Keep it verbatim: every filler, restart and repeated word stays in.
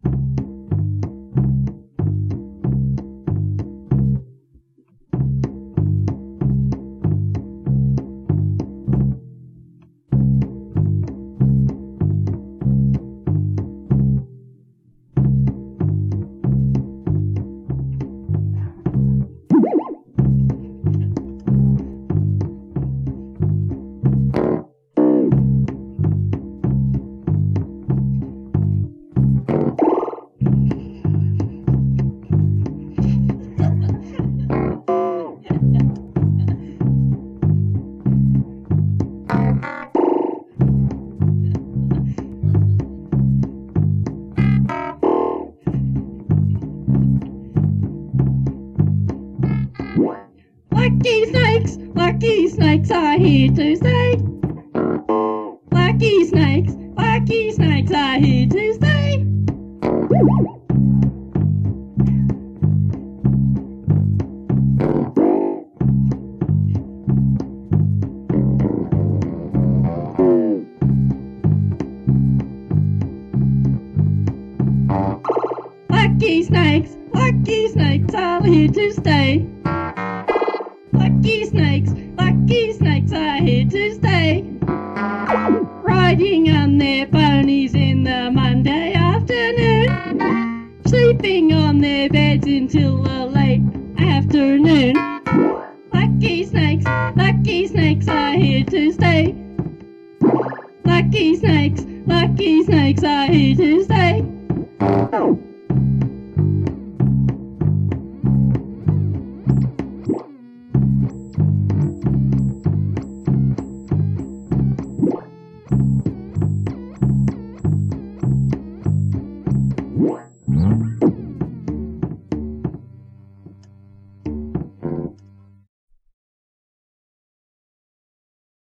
Lucky snakes, lucky snakes are here to stay. Lucky snakes, lucky snakes are here to stay. Lucky snakes, lucky snakes are here to stay. Lucky snakes, lucky snakes are here to stay. Riding on their ponies in the Monday afternoon, sleeping on their beds until the late afternoon. Lucky snakes, lucky snakes are here to stay. Lucky snakes, lucky snakes are here to stay. What?